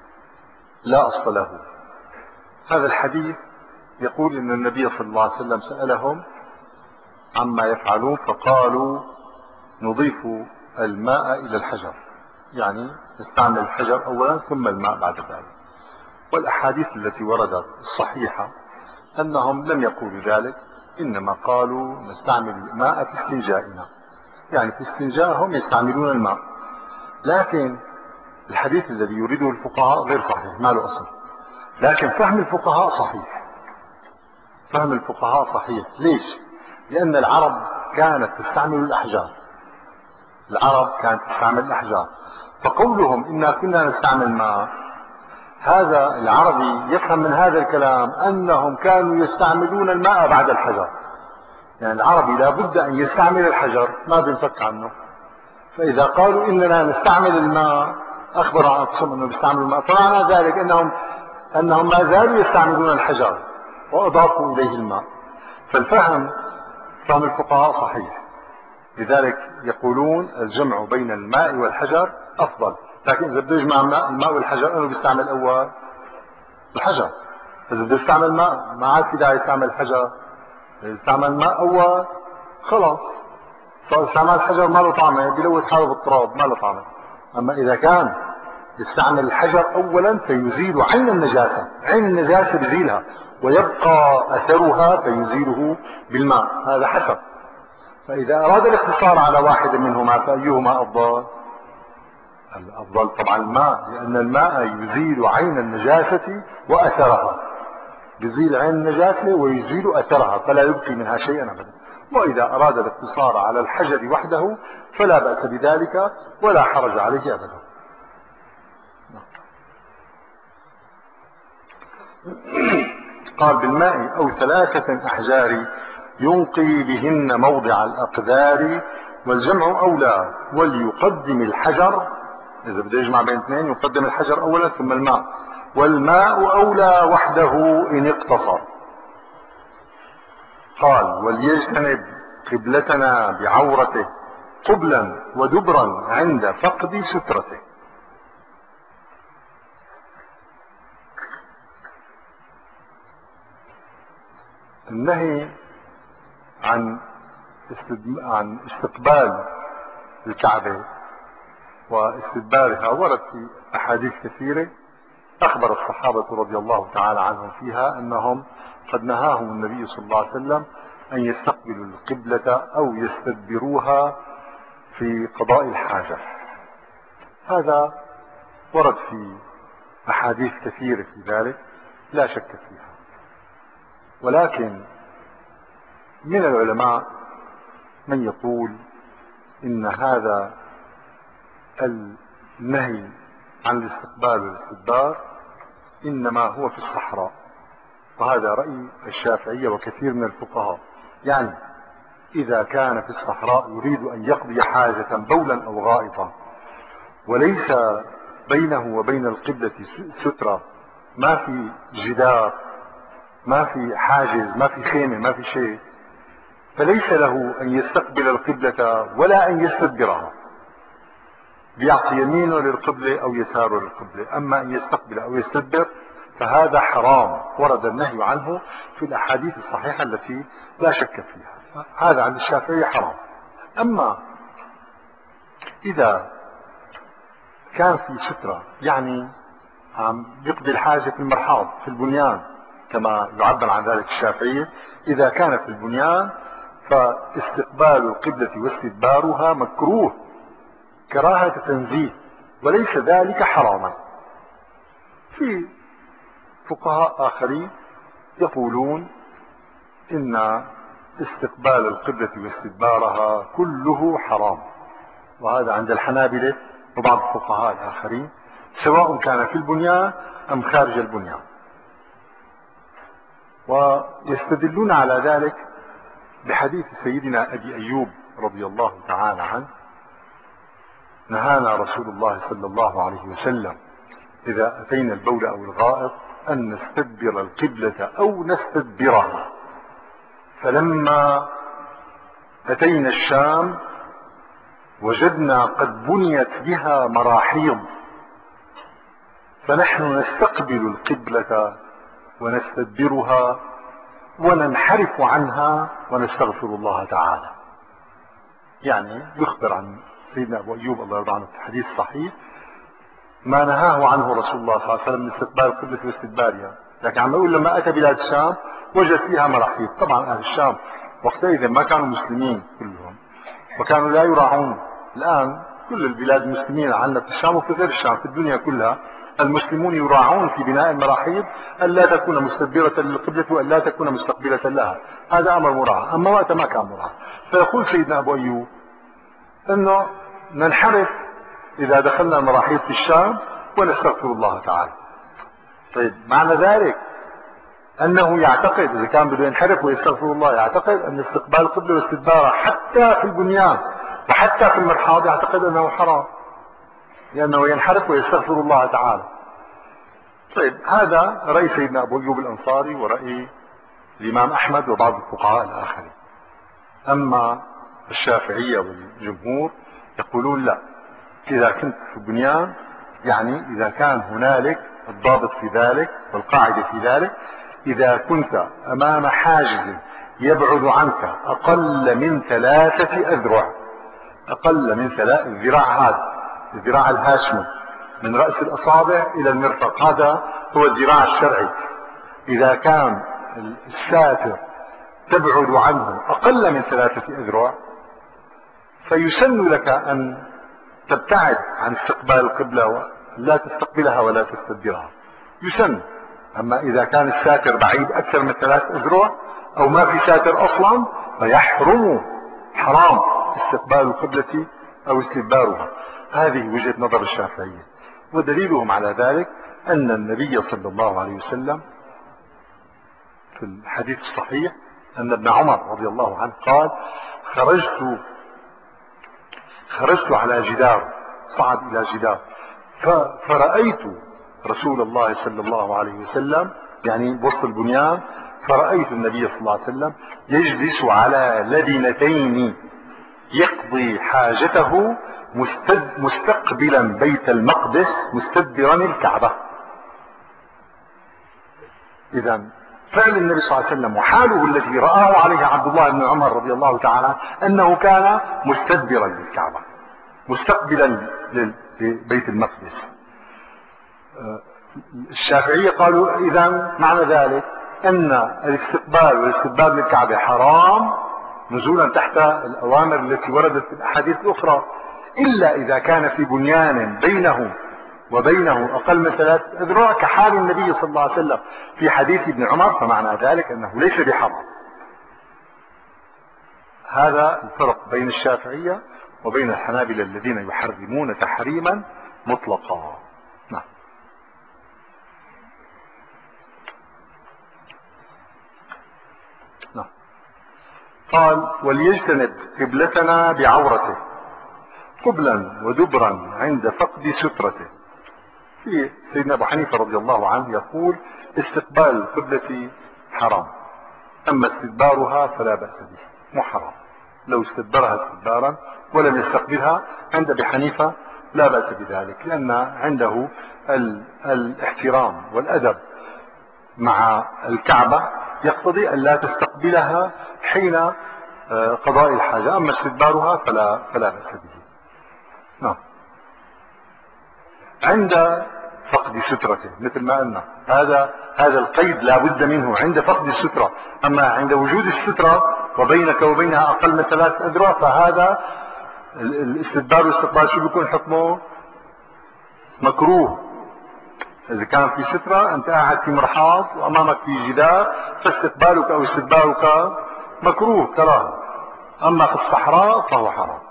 لا أصل له. هذا الحديث يقول إن النبي صلى الله عليه وسلم سألهم عما يفعلون فقالوا: نضيف الماء إلى الحجر، يعني نستعمل الحجر أولا ثم الماء بعد ذلك. والأحاديث التي وردت الصحيحة أنهم لم يقولوا ذلك، إنما قالوا نستعمل الماء في استنجائنا، يعني في استنجائهم يستعملون الماء. لكن الحديث الذي يريده الفقهاء غير صحيح، ما له أصل. لكن فهم الفقهاء صحيح، فهم الفقهاء صحيح. ليش؟ لأن العرب كانت تستعمل الأحجار، العرب كانت تستعمل الأحجار، فقولهم إنا كنا نستعمل ماء، هذا العربي يفهم من هذا الكلام أنهم كانوا يستعملون الماء بعد الحجر. يعني العربي لابد أن يستعمل الحجر، ما بينفك عنه. فإذا قالوا إننا نستعمل الماء، أخبروا عن أنفسهم أنهم يستعملوا الماء، فمعنى ذلك أنهم أنهم ما زالوا يستعملون الحجر وأضافوا إليه الماء. فالفهم فهم الفقهاء صحيح، لذلك يقولون الجمع بين الماء والحجر أفضل. لكن إذا بده يجمع الماء والحجر أنه بيستعمل أول الحجر. إذا بده يستعمل ماء ما عاد في داعي يستعمل الحجر، إذا استعمل ماء أول خلاص صار استعمال الحجر ما له طعمه، بيلوث حاله بالتراب ما له طعمه. أما إذا كان يستعمل الحجر أولا فيزيل عين النجاسة، عين النجاسة بيزيلها ويبقى أثرها فيزيله بالماء، هذا حسب. فإذا أراد الاقتصار على واحد منهما فأيهما أفضل؟ الأفضل طبعا الماء، لأن الماء يزيل عين النجاسة وأثرها، يزيل عين النجاسة ويزيل أثرها فلا يبقي منها شيئا أبدا. وإذا أراد الاقتصار على الحجر وحده فلا بأس بذلك ولا حرج عليه أبدا. قال بالماء أو ثلاثة أحجار ينقي بهن موضع الأقذار، والجمع أولى وليقدم الحجر، إذا بده يجمع بين اثنين يقدم الحجر أولا ثم الماء، والماء أولى وحده إن اقتصر. قال وليجتنب قبلتنا بعورته قبلا ودبرا عند فقد سترته. النهي عن عن استقبال الكعبة واستدبارها ورد في أحاديث كثيرة أخبر الصحابة رضي الله تعالى عنهم فيها أنهم قد نهاهم النبي صلى الله عليه وسلم أن يستقبلوا القبلة أو يستدبروها في قضاء الحاجة. هذا ورد في أحاديث كثيرة في ذلك لا شك فيها، ولكن من العلماء من يقول إن هذا النهي عن الاستقبال والاستدبار إنما هو في الصحراء، وهذا رأي الشافعية وكثير من الفقهاء. يعني إذا كان في الصحراء يريد أن يقضي حاجة بولا أو غائطا وليس بينه وبين القبلة سترة، ما في جدار، ما في حاجز، ما في خيمة، ما في شيء، فليس له أن يستقبل القبلة ولا أن يستدبرها، بيعطي يمينه للقبلة أو يساره للقبلة. أما أن يستقبل أو يستدبر فهذا حرام، ورد النهي عنه في الأحاديث الصحيحة التي لا شك فيها. هذا عند الشافعية حرام. أما إذا كان في سترة، يعني عم يقضي الحاجة في المرحاض في البنيان كما يعبر عن ذلك الشافعية، إذا كان في البنيان فاستقبال القبلة واستدبارها مكروه كراهة تنزيه وليس ذلك حراما. في فقهاء آخرين يقولون إن استقبال القبلة واستدبارها كله حرام، وهذا عند الحنابلة وبعض الفقهاء الآخرين، سواء كان في البنيان أم خارج البنيان. ويستدلون على ذلك بحديث سيدنا أبي أيوب رضي الله تعالى عنه: نهانا رسول الله صلى الله عليه وسلم إذا أتينا البول أو الغائط أن نستدبر القبلة أو نستدبرها، فلما أتينا الشام وجدنا قد بنيت بها مراحيض، فنحن نستقبل القبلة ونستدبرها وننحرف عنها ونستغفر الله تعالى. يعني يخبر عن سيدنا أبو أيوب الله يرضى عنه في الحديث الصحيح ما نهاه عنه رسول الله صلى الله عليه وسلم من استقبال القبلة واستدبارها، لكن عم يقول لما أتى بلاد الشام وجد فيها مراحيض. طبعا أهل الشام وقتئذ ما كانوا مسلمين كلهم وكانوا لا يراعون. الآن كل البلاد المسلمين عندنا في الشام وفي غير الشام في الدنيا كلها المسلمون يراعون في بناء المراحيض أن لا تكون مستدبرة للقبلة وأن لا تكون مستقبلة لها، هذا أمر مراعى. أما وقت ما كان مراعى، فيقول سيدنا أبو أيوب أنه ننحرف إذا دخلنا المراحيض في الشام ونستغفر الله تعالى. طيب معنى ذلك أنه يعتقد إذا كان بده ينحرف ويستغفر الله يعتقد أن استقبال القبلة واستدبارها حتى في البنيان وحتى في المرحاض يعتقد أنه حرام لأنه ينحرف ويستغفر الله تعالى. طيب هذا رأي سيدنا أبو أيوب الأنصاري ورأي الإمام أحمد وبعض الفقهاء الآخرين. أما الشافعية والجمهور يقولون لا، إذا كنت في بنيان، يعني إذا كان هنالك الضابط في ذلك والقاعدة في ذلك، إذا كنت أمام حاجز يبعد عنك أقل من ثلاثة أذرع، أقل من ثلاث الذراع، هذا الذراع الهاشمي من رأس الأصابع إلى المرفق، هذا هو الذراع الشرعي. إذا كان الساتر تبعد عنه أقل من ثلاثة أذرع فيسن لك أن تبتعد عن استقبال القبلة، لا تستقبلها ولا تستدبرها، يسن. أما إذا كان الساتر بعيد أكثر من ثلاث أذرع أو ما في ساتر أصلا فيحرم، حرام استقبال القبلة أو استدبارها. هذه وجهة نظر الشافعية، ودليلهم على ذلك أن النبي صلى الله عليه وسلم في الحديث الصحيح أن ابن عمر رضي الله عنه قال خرجت خرجت على جدار، صعد إلى جدار فرأيت رسول الله صلى الله عليه وسلم يعني بوسط البنيان، فرأيت النبي صلى الله عليه وسلم يجلس على لبنتين يقضي حاجته مستقبلا بيت المقدس مستدبرا الكعبة. إذا فعل النبي صلى الله عليه وسلم وحاله الذي رآه عليه عبد الله بن عمر رضي الله تعالى أنه كان مستدبرا للكعبة مستقبلا لبيت المقدس. الشافعية قالوا إذا معنى ذلك أن الاستقبال والاستدبار للكعبة حرام نزولا تحت الأوامر التي وردت في الأحاديث الأخرى، إلا إذا كان في بنيان بينه وبينه أقل من ثلاثة أذرع كحال النبي صلى الله عليه وسلم في حديث ابن عمر، فمعنى ذلك أنه ليس بحرام. هذا الفرق بين الشافعية وبين الحنابلة الذين يحرمون تحريما مطلقا. نعم. نعم. قال وليجتنب قبلتنا بعورته قبلا ودبرا عند فقد سترته. في سيدنا أبو حنيفة رضي الله عنه يقول استقبال القبلة حرام، أما استدبارها فلا بأس به، مو حرام. لو استدبرها استدبارا ولم يستقبلها عند أبي حنيفة لا بأس بذلك، لأن عنده الاحترام والأدب مع الكعبة يقتضي أن لا تستقبلها حين قضاء الحاجة، أما استدبارها فلا, فلا بأس به. نعم. عند فقد سترته مثل ما قلنا هذا هذا القيد لا بد منه عند فقد السترة، أما عند وجود السترة وبينك وبينها أقل من ثلاث أذرع فهذا الاستدبار والاستقبال شو بيكون حكمه؟ مكروه. إذا كان في سترة أنت قاعد في مرحاض وأمامك في جدار فاستقبالك أو استدبارك مكروه كراهة، أما في الصحراء فهو حرام.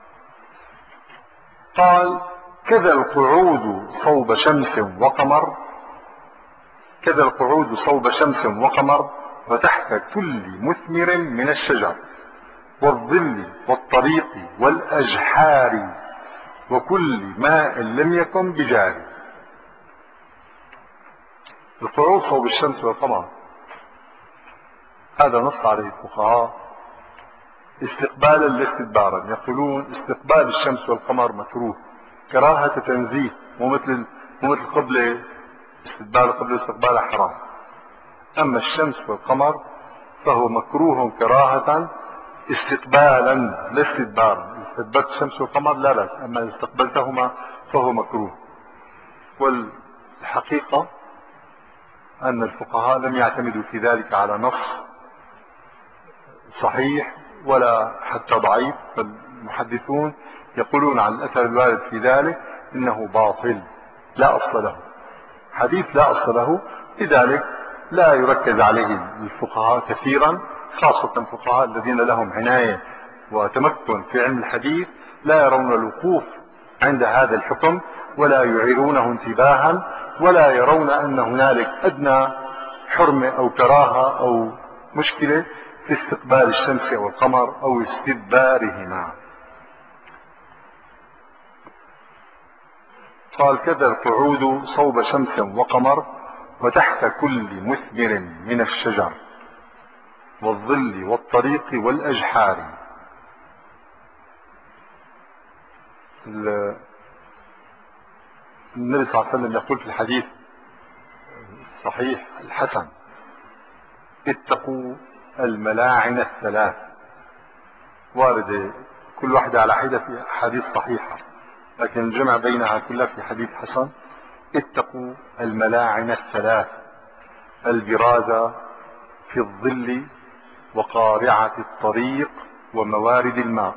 قال كذا القعود صوب شمس وقمر كذا القعود صوب شمس وقمر وتحت كل مثمر من الشجر والظل والطريق والأجحار وكل ماء لم يكن بجاري. القعود صوب الشمس والقمر هذا نص عليه الفقهاء استقبالا لاستدبارا، يقولون استقبال الشمس والقمر مكروه كراهة تنزيه، مو مثل مو مثل قبلة استدبار القبلة واستقبالها حرام. أما الشمس والقمر فهو مكروه كراهة استقبالا لا استدبارا. إذا استدبرت الشمس والقمر لا بأس، أما إذا استقبلتهما فهو مكروه. والحقيقة أن الفقهاء لم يعتمدوا في ذلك على نص صحيح ولا حتى ضعيف، فالمحدثون يقولون عن الأثر الوارد في ذلك إنه باطل لا أصل له، حديث لا أصل له، لذلك لا يركز عليه الفقهاء كثيرا، خاصة الفقهاء الذين لهم عناية وتمكن في علم الحديث لا يرون الوقوف عند هذا الحكم ولا يعيرونه انتباها ولا يرون أن هنالك أدنى حرمة أو كراهة أو مشكلة في استقبال الشمس أو القمر أو استدبارهما. قال كذا القعود صوب شمس وقمر وتحت كل مثمر من الشجر والظل والطريق والأجحار. النبي صلى الله عليه وسلم يقول في الحديث الصحيح الحسن اتقوا الملاعن الثلاث، واردة كل واحدة على حدة في أحاديث صحيحة لكن الجمع بينها كلها في حديث حسن. اتقوا الملاعن الثلاث البرازة في الظل وقارعة الطريق وموارد الماء.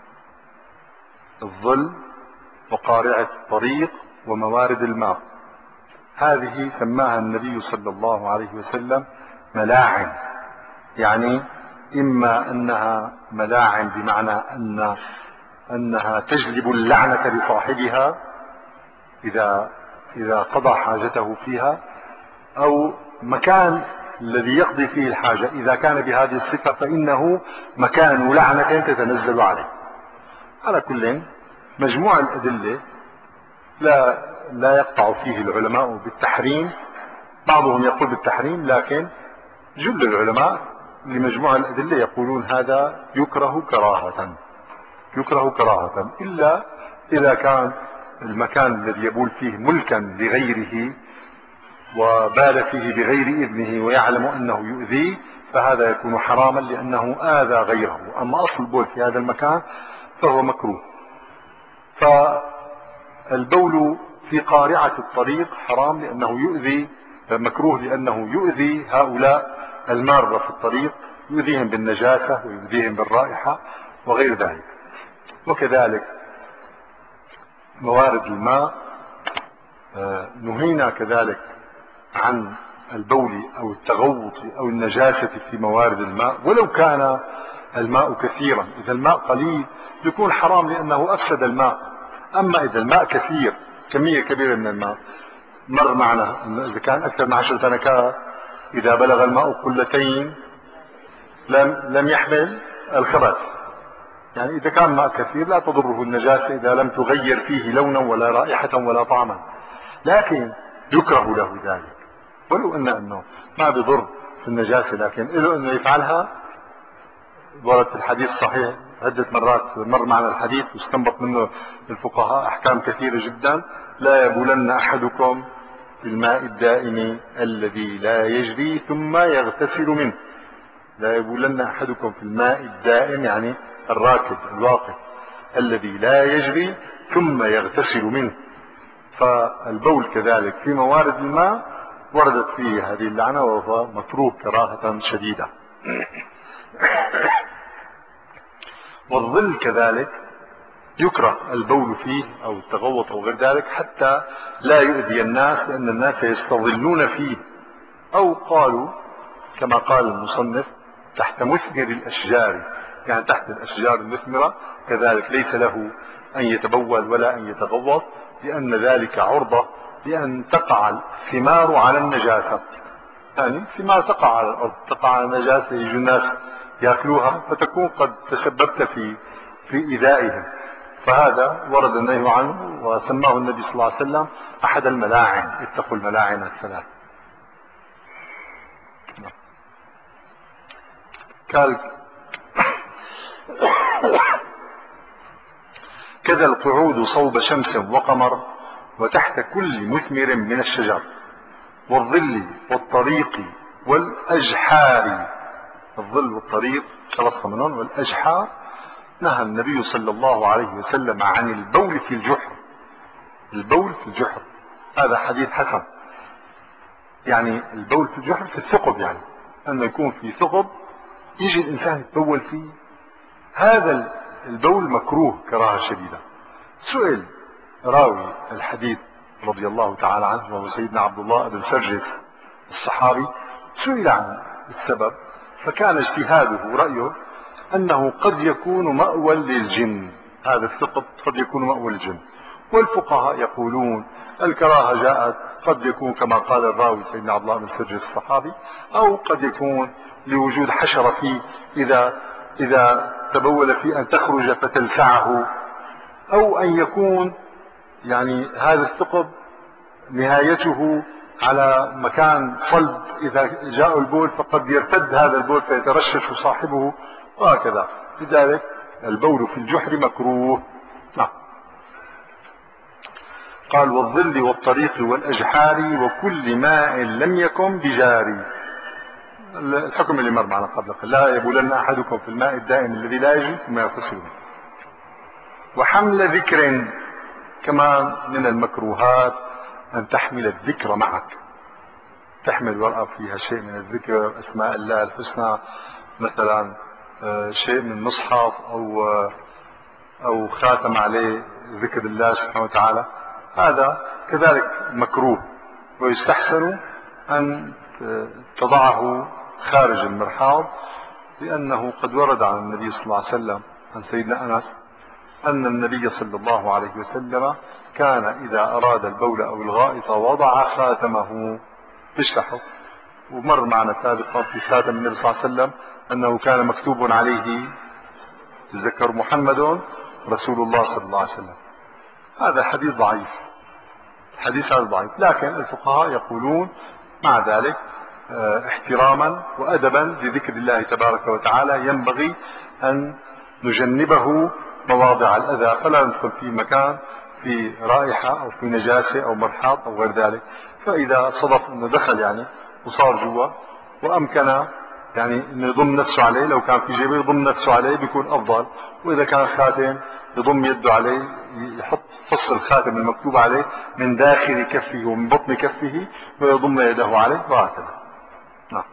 الظل وقارعة الطريق وموارد الماء هذه سماها النبي صلى الله عليه وسلم ملاعن، يعني إما أنها ملاعن بمعنى أن أنها تجلب اللعنة لصاحبها إذا إذا قضى حاجته فيها، أو مكان الذي يقضي فيه الحاجة إذا كان بهذه الصفة فإنه مكان لعنة تتنزل عليه. على كل مجموع الأدلة لا لا يقطع فيه العلماء بالتحريم، بعضهم يقول بالتحريم، لكن جل العلماء لمجموع الأدلة يقولون هذا يكره كراهة، يكره كراهة، إلا إذا كان المكان الذي يبول فيه ملكا لغيره وبال فيه بغير إذنه ويعلم أنه يؤذيه، فهذا يكون حراما لأنه آذى غيره. أما أصل البول في هذا المكان فهو مكروه. فالبول في قارعة الطريق حرام لأنه يؤذي، مكروه لأنه يؤذي هؤلاء المارة في الطريق، يؤذيهم بالنجاسة ويؤذيهم بالرائحة وغير ذلك. وكذلك موارد الماء، نهينا كذلك عن البول أو التغوط أو النجاسة في موارد الماء ولو كان الماء كثيرا. إذا الماء قليل يكون حرام لأنه أفسد الماء، أما إذا الماء كثير، كمية كبيرة من الماء، مر معنا أنه إذا كان أكثر من عشر تنكات إذا بلغ الماء قلتين لم, لم يحمل الخبث. يعني إذا كان ماء كثير لا تضره النجاسة إذا لم تغير فيه لونا ولا رائحة ولا طعما، لكن يكره له ذلك ولو أن أنه ما بضر في النجاسة، لكن له أنه يفعلها. ورد في الحديث صحيح عدة مرات، مر معنا الحديث واستنبط منه الفقهاء أحكام كثيرة جدا: لا يبولن أحدكم في الماء الدائم الذي لا يجري ثم يغتسل منه. لا يبولن أحدكم في الماء الدائم يعني الراكد الواقف الذي لا يجري ثم يغتسل منه. فالبول كذلك في موارد الماء وردت فيه هذه اللعنة وهو مكروه كراهة شديدة. والظل كذلك يكره البول فيه أو التغوط أو غير ذلك حتى لا يؤذي الناس، لأن الناس يستظلون فيه، أو قالوا كما قال المصنف تحت مثمر الأشجار، يعني تحت الأشجار المثمرة كذلك ليس له أن يتبول ولا أن يتغوط، لأن ذلك عرضة لأن تقع الثمار على النجاسة. يعني الثمار تقع على الأرض، تقع على النجاسة، يجوا الناس يأكلوها فتكون قد تسببت في في إيذائهم. فهذا ورد النهي عنه وسماه النبي صلى الله عليه وسلم أحد الملاعن، اتقوا الملاعن الثلاث. قال كذا القعود صوب شمس وقمر وتحت كل مثمر من الشجر والظل والطريق والأجحار. الظل والطريق خلص منون. والأجحار نهى النبي صلى الله عليه وسلم عن البول في الجحر. البول في الجحر هذا حديث حسن، يعني البول في الجحر في الثقب، يعني أنه يكون في ثقب يجي الإنسان يتبول فيه، هذا البول مكروه كراهة شديدة. سئل راوي الحديث رضي الله تعالى عنه وهو سيدنا عبد الله بن سرجس الصحابي، سئل عن السبب فكان اجتهاده ورأيه أنه قد يكون مأوى للجن، هذا الثقب قد يكون مأوى للجن. والفقهاء يقولون الكراهة جاءت قد يكون كما قال الراوي سيدنا عبد الله بن سرجس الصحابي، أو قد يكون لوجود حشرة فيه إذا إذا تبول فيه أن تخرج فتلسعه، أو أن يكون يعني هذا الثقب نهايته على مكان صلب، إذا جاء البول فقد يرتد هذا البول فيترشش صاحبه وهكذا. لذلك البول في الجحر مكروه. نعم. قال والظل والطريق والأجحار وكل ماء لم يكن بجاري. الحكم اللي مر معنا قبل قليل: لا يبولن أحدكم في الماء الدائم الذي لا يجري ثم يغتسل منه. وحمل ذكر، كما من المكروهات أن تحمل الذكر معك، تحمل ورقة فيها شيء من الذكر، أسماء الله الحسنى مثلا، شيء من مصحف أو أو خاتم عليه ذكر الله سبحانه وتعالى، هذا كذلك مكروه. ويستحسن أن تضعه خارج المرحاض، لأنه قد ورد عن النبي صلى الله عليه وسلم عن سيدنا أنس أن النبي صلى الله عليه وسلم كان إذا أراد البول أو الغائط وضع خاتمه، بيشلحه ومر معنا سابقا في خاتم النبي صلى الله عليه وسلم أنه كان مكتوب عليه تذكر محمد رسول الله صلى الله عليه وسلم. هذا حديث ضعيف، الحديث هذا ضعيف، لكن الفقهاء يقولون مع ذلك احتراما وأدبا لذكر الله تبارك وتعالى ينبغي أن نجنبه مواضع الأذى، فلا ندخل في مكان في رائحة أو في نجاسة أو مرحاض أو غير ذلك. فإذا صدف أنه دخل يعني وصار جوا وأمكن يعني أنه يضم نفسه عليه، لو كان في جيبه يضم نفسه عليه بيكون أفضل، وإذا كان خاتم يضم يده عليه، يحط فص الخاتم المكتوب عليه من داخل كفه ومن بطن كفه ويضم يده عليه وهكذا. نعم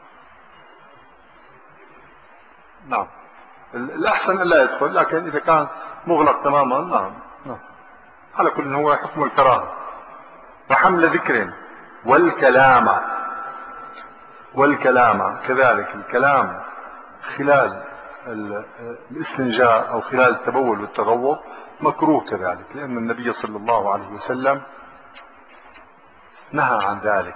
نعم الأحسن ألا يدخل، لكن إذا كان مغلق تماما نعم نعم. على كل هو حكم الكراهة. وحمل ذكر والكلام، والكلام كذلك الكلام خلال الاستنجاء أو خلال التبول والتغوط مكروه كذلك، لأن النبي صلى الله عليه وسلم نهى عن ذلك،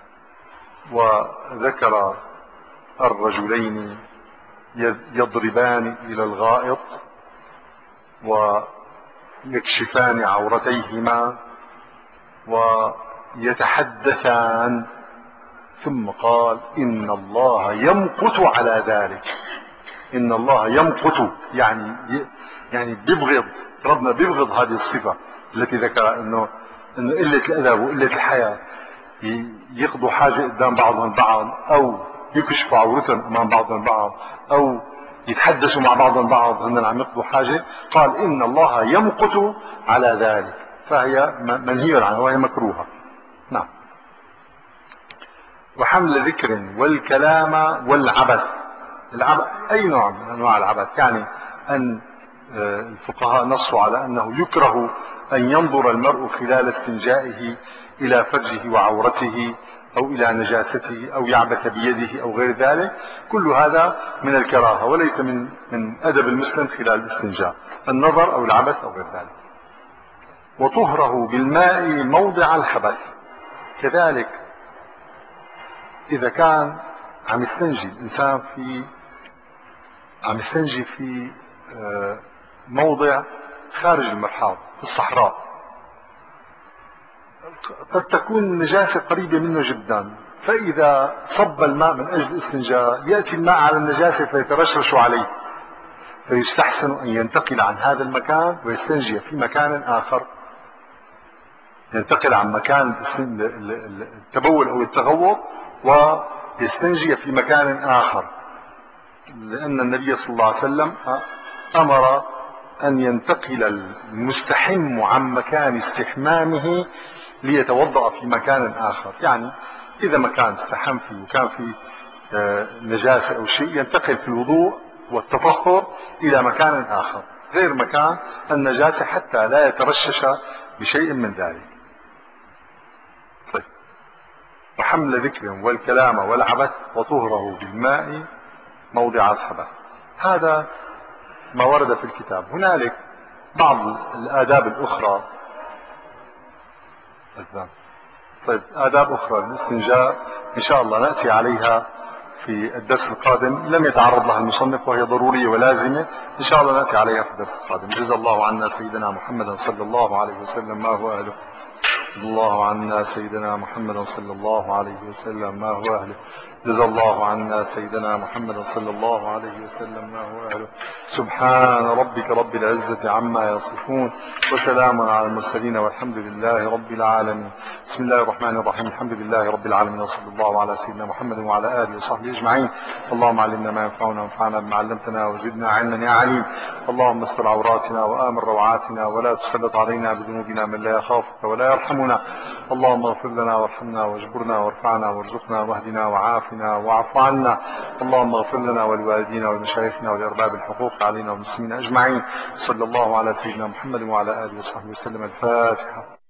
وذكر الرجلين يضربان إلى الغائط ويكشفان عورتيهما ويتحدثان، ثم قال إن الله يمقت على ذلك. إن الله يمقت يعني يعني بيبغض، ربنا بيبغض هذه الصفة التي ذكر إنه إنه قلة الأدب وقلة الحياة، يقضوا حاجة قدام بعضهم البعض أو يكشفوا عورتهم أمام بعضهم البعض أو يتحدثوا مع بعضهم البعض أنهم عم يقضوا حاجة. قال إن الله يمقت على ذلك، فهي منهي عنها وهي مكروهة. نعم. وحمل ذكر والكلام والعبث. العبث أي نوع من أنواع العبث، يعني أن الفقهاء نصوا على أنه يكره أن ينظر المرء خلال استنجائه إلى فرجه وعورته أو إلى نجاسته أو يعبث بيده أو غير ذلك. كل هذا من الكراهة وليس من من أدب المسلم خلال الاستنجاء النظر أو العبث أو غير ذلك. وطهره بالماء موضع الخبث، كذلك إذا كان عم يستنجي الإنسان في عم يستنجي في موضع خارج المرحاض في الصحراء، قد تكون النجاسة قريبة منه جدا، فإذا صب الماء من أجل الاستنجاء يأتي الماء على النجاسة فيترشرش عليه، فيستحسن أن ينتقل عن هذا المكان ويستنجي في مكان آخر، ينتقل عن مكان التبول أو التغوط ويستنجي في مكان آخر، لأن النبي صلى الله عليه وسلم أمر أن ينتقل المستحم عن مكان استحمامه ليتوضأ في مكان آخر. يعني إذا مكان استحم فيه وكان فيه نجاسة أو شيء ينتقل في الوضوء والتطهر إلى مكان آخر غير مكان النجاسة حتى لا يترشش بشيء من ذلك. طيب. وحمل ذكر والكلام والعبث وطهره بالماء موضع الخبث، هذا ما ورد في الكتاب. هنالك بعض الآداب الأخرى. طيب آداب أخرى للاستنجاء إن شاء الله نأتي عليها في الدرس القادم، لم يتعرض لها المصنف وهي ضرورية ولازمة، إن شاء الله نأتي عليها في الدرس القادم. جزا الله عنا سيدنا محمد صلى الله عليه وسلم ما هو أهله. جزا الله عنا سيدنا محمد صلى الله عليه وسلم ما هو أهله. جزا الله عنا سيدنا محمد صلى الله عليه وسلم ما هو أهله. سبحان ربك رب العزة عما يصفون وسلام على المرسلين والحمد لله رب العالمين. بسم الله الرحمن الرحيم. الحمد لله رب العالمين وصلى الله على سيدنا محمد وعلى آله وصحبه أجمعين. اللهم علمنا ما ينفعنا وانفعنا بما علمتنا وزدنا علما يا عليم. اللهم استر عوراتنا وآمن روعاتنا ولا تسلط علينا بذنوبنا من لا يخافك ولا يرحمنا. اللهم اغفر لنا وارحمنا واجبرنا وارفعنا وارزقنا واهدنا وعافنا واعف عنا. اللهم اغفر لنا ولوالدينا ولمشايخنا ولأرباب الحقوق علينا والمسلمين أجمعين. صلى الله على سيدنا محمد وعلى آله وصحبه وسلم. الفاتحة.